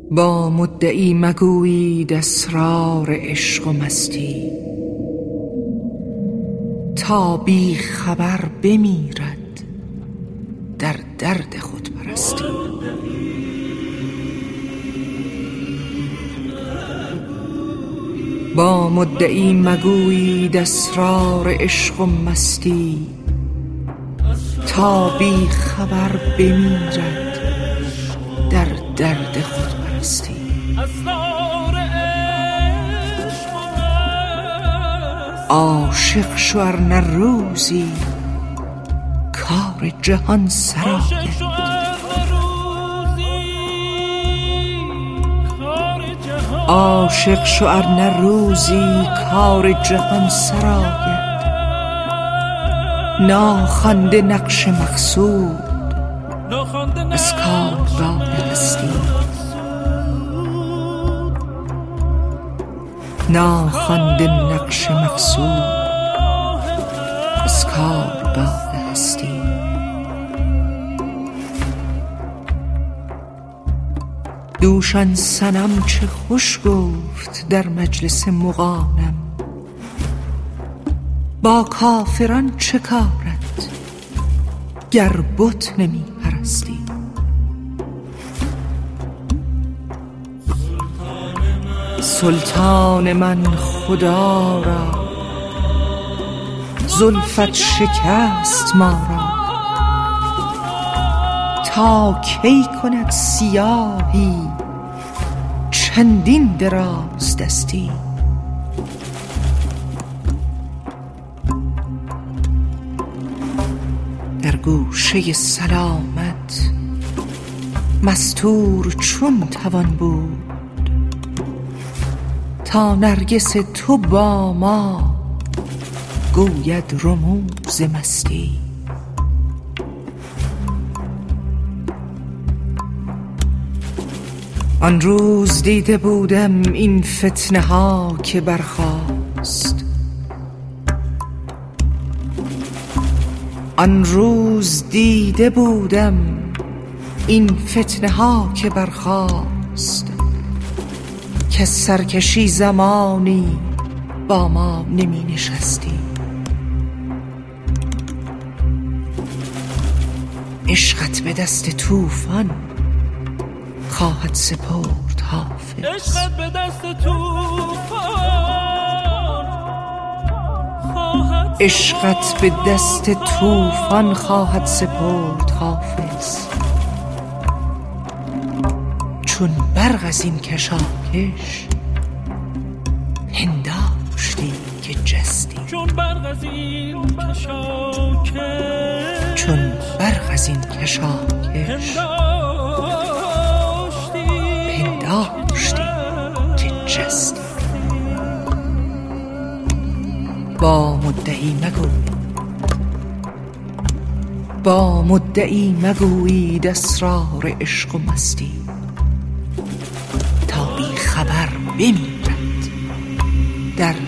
با مدعی مگویید اسرار عشق و مستی، تا بی خبر بمیرد در درد خود پرستی. با مدعی مگویید اسرار عشق و مستی، تا بی خبر بمیرد در درد خود پرستی. عاشق شو ار نه روزی کار جهان سراید، عاشق شو ار نه روزی کار جهان سراید. ناخوانده نقش مقصود از کار راه هستی، ناخوانده نقش مقصود از کار راه هستی. دوشان صنم چه خوش گفت در مجلس مغانم، با کافران چه کارت گر بت نمی پرستی. سلطان من خدا را زلفت شکست ما را، تا کی کند سیاهی چندین دراز دستی. در گوشه سلامت مستور چون توان بود، تا نرگس تو با ما گوید رموز مستی. آن روز دیده بودم این فتنه ها که برخاست، آن روز دیده بودم این فتنه ها که برخاست، که سرکشی زمانی با ما نمی نشستی. عشقت به دست طوفان خواهد سپرد حافظ، عشقت به دست طوفان، عشقت به دست طوفان خواهد سپرد حافظ. چون برق از این کشاکش پنداشتی که جستی، چون برق از این کشاکش، چون برق از این کشاکش پنداشتی که جستی. با مدعی با مدعی مگویید اسرار عشق و مستی، تا بی خبر بمیرد در